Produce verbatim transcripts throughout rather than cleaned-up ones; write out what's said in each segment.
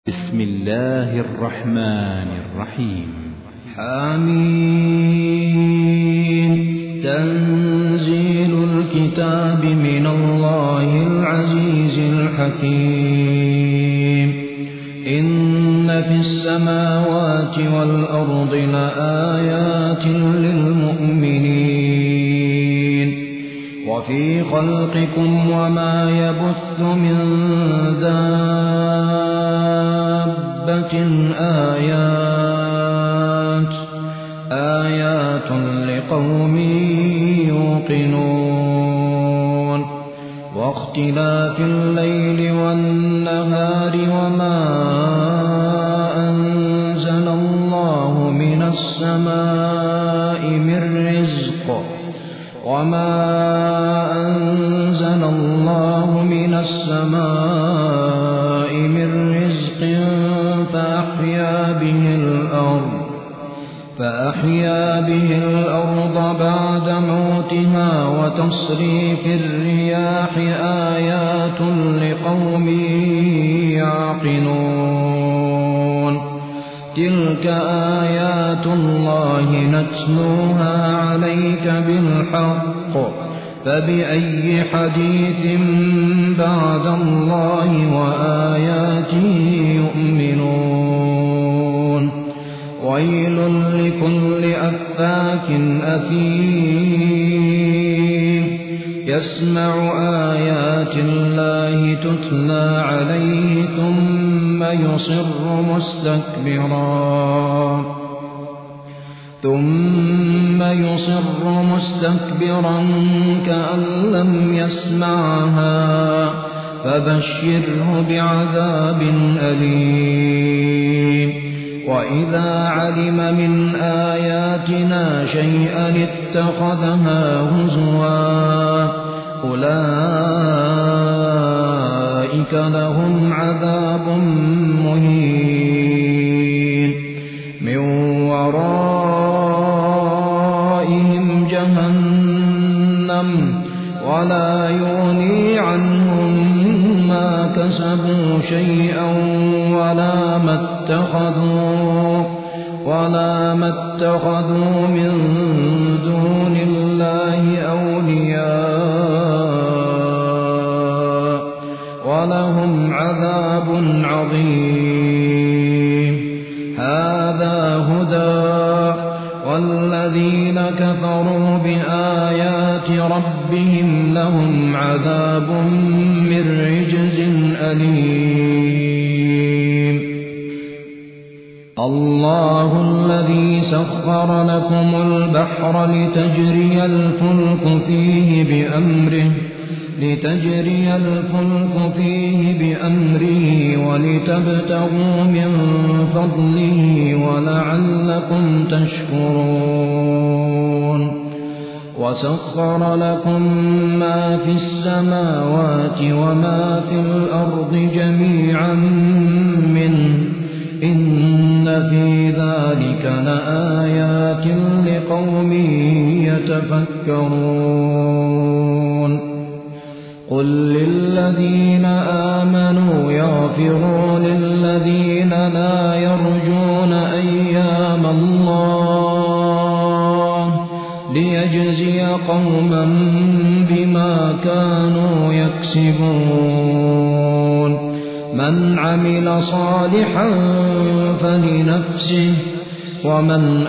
بسم الله الرحمن الرحيم. حميم. تنزيل الكتاب من الله العزيز الحكيم. إن في السماوات والأرض لآيات للمؤمنين وفي خلقكم وما يبث من دابة آيات آيات لقوم يوقنون. واختلاف الليل والنهار وما أنزل الله من السماء من رزق وما أنزل الله من السماء من رزق فأحيا به الأرض فأحيا به الأرض بعد موتها وتصريف الرياح آيات لقوم يعقلون. تلك آيات الله نتلوها عليك بالحق فبأي حديث بعد الله وآياته يؤمنون. ويل لكل أفاك أثيم يسمع آيات الله تتلى عليه ثم يصر مستكبرا ثم يصر مستكبرا كأن لم يسمعها فبشره بعذاب أليم. وإذا علم من آياتنا شيئا اتخذها هزوا أولئك لهم عذاب مهين من ورائهم جهنم ولا يغني عنهم ما كسبوا شيئا ولا ما اتخذوا ولا ما اتخذوا من دون الله أولياء ولهم عذاب عظيم. هذا هدى والذين كفروا بآيات ربهم لهم عذاب من رجز أليم. الله الذي سخر لكم البحر لتجري الفلك فيه بأمره لتجري الفلك فيه بأمره ولتبتغوا من فضله ولعلكم تشكرون. وسخر لكم ما في السماوات وما في الأرض جميعا منه إن في ذلك لآيات لقوم يتفكرون. قل للذين آمنوا يغفروا للذين لا يرجون أيام الله ليجزي قوما بما كانوا يكسبون. من عمل صالحا فلنفسه ومن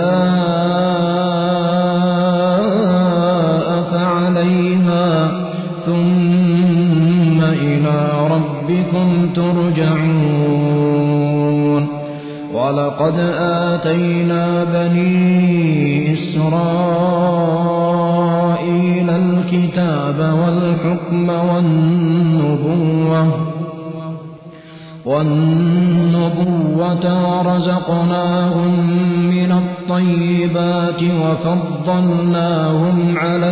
أساء فعليها ثم إلى ربكم ترجعون. ولقد آتينا بني إسرائيل الكتاب والحكم والنبوة والنبوة ورزقناهم من الطيبات وفضلناهم على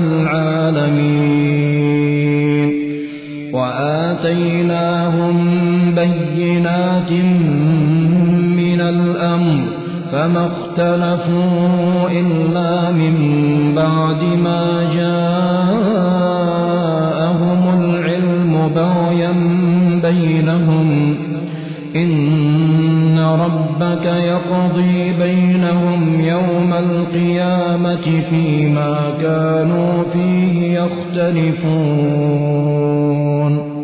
العالمين وآتيناهم بينات من الأمر فما اختلفوا إلا من بعد ما جاءهم العلم بغيا بينهم إن ربك يقضي بينهم يوم القيامة فيما كانوا فيه يختلفون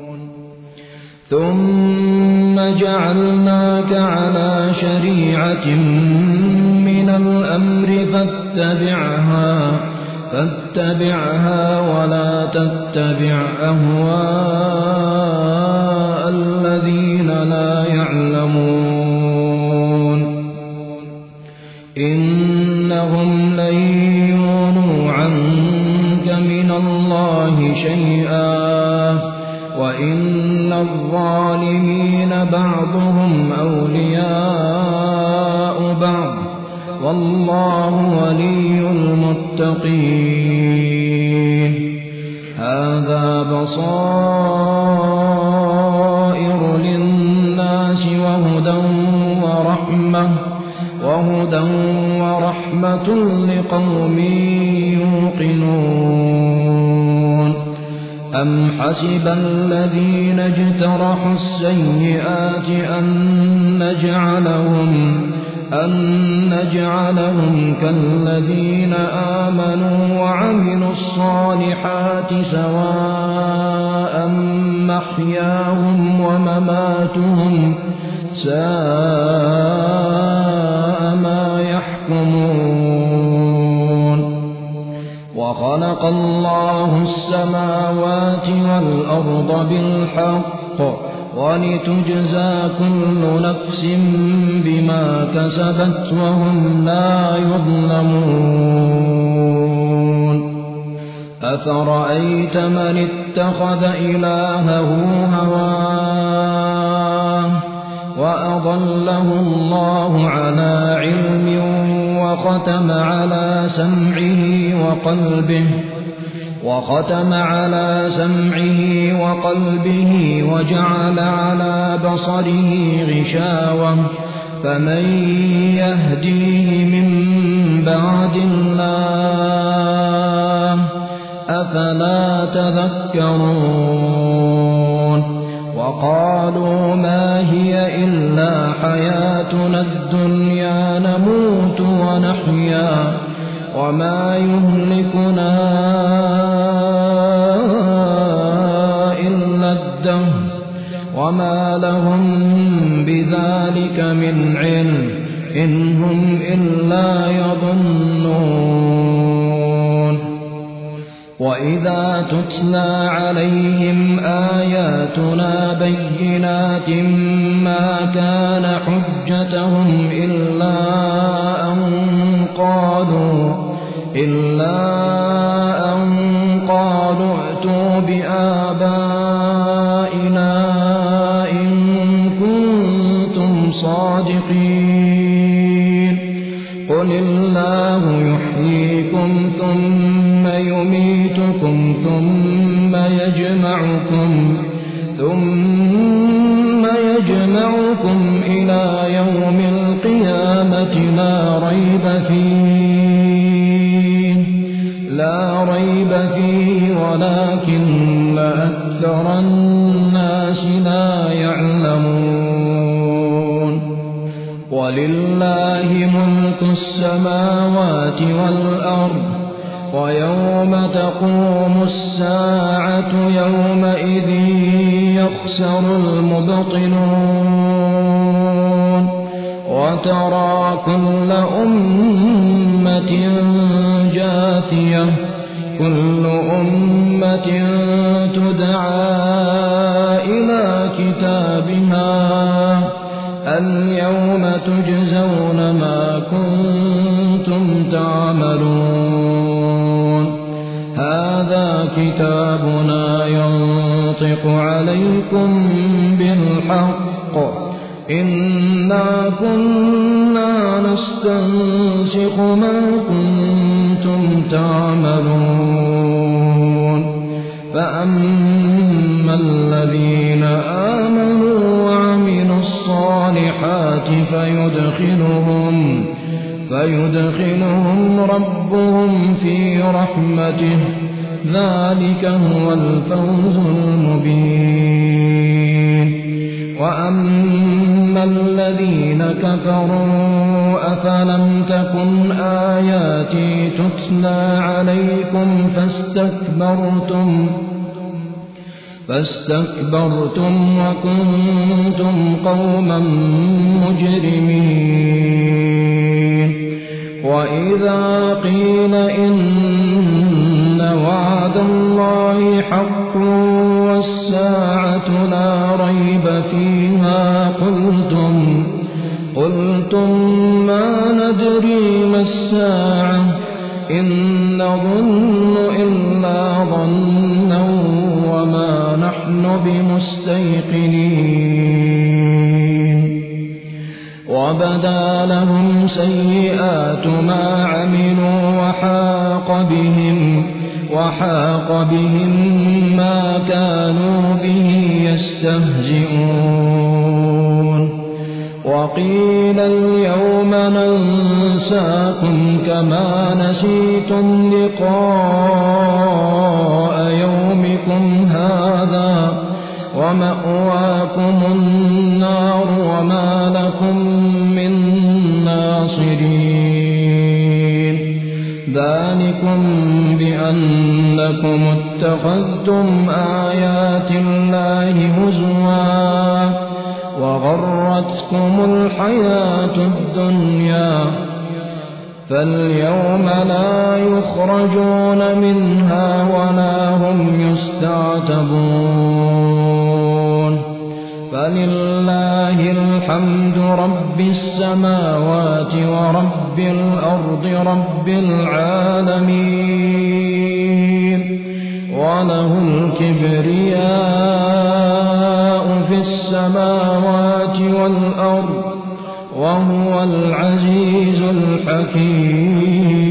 ثم جعلناك على شريعة من الأمر فاتبعها فاتبعها ولا تتبع أهواء الذين لا يعلمون إنهم لن يغنوا عنك من الله شيئا وإن الظالمين بعضهم أولياء بعض والله ولي المتقين هذا بصائر للناس وهدى ورحمة وهدى ورحمة لقوم يوقنون أم حسب الذين اجترحوا السيئات أن نجعلهم أن نجعلهم كالذين آمنوا وعملوا الصالحات سواء محياهم ومماتهم ساء ما يحكمون وخلق الله السماوات والأرض بالحق ولتجزى كل نفس بما كسبت وهم لا يظلمون أفرأيت من اتخذ إلهه هواه وأضله الله على علم وختم على سمعه وقلبه وختم على سمعه وقلبه وجعل على بصره غشاوة فمن يهديه من بعد الله أفلا تذكرون وقالوا ما هي إلا حياتنا الدنيا نموت ونحيا وما يهلكنا إلا الدهر وما لهم بذلك من علم إن هم إلا يظنون وإذا تتلى عليهم آياتنا بينات ما كان حجتهم إلا أن قالوا إلا أن قالوا ائتوا بآبائنا إن كنتم صادقين قل الله يحييكم ثم يميتكم ثم يجمعكم ثم يجمعكم إلى يوم القيامة لا ريب فيه لا ريب فيه ولكن أكثر الناس لا يعلمون ولله ملك السماوات والأرض ويوم تقوم الساعة يومئذ يخسر المبطلون وترى كل أمة جاثية كل أمة تدعى إلى كتابها اليوم تجزون ما كنتم تعملون هذا كتابنا ينطق عليكم بالحق إنا كنا نستنسخ ما كنتم تعملون فأما الذين آمنوا وعملوا الصالحات فيدخلهم فيدخلهم ربهم في رحمته ذلك هو الفوز المبين وأما الذين كفروا أفلم تكن آياتي تتلى عليكم فاستكبرتم فاستكبرتم وكنتم قوما مجرمين وإذا قيل إن وعد الله حق والساعة لا ريب فيها قلتم قلتم ما ندري ما الساعة إن نظن إلا ظنا وما نحن بمستيقنين وبدا لهم سيئات ما عملوا وحاق بهم وحاق بهم ما كانوا به يستهزئون وقيل اليوم ننساكم كما نسيتم لقاء يومكم هذا ومأواكم النار وما لكم من ناصرين ذلكم بأنكم اتخذتم آيات الله هزوا وغرتكم الحياة الدنيا فاليوم لا يخرجون منها ولا هم يستعتبون فلله الحمد رب السماوات ورب الأرض رب العالمين وله الكبرياء في السماوات والأرض وهو العزيز الحكيم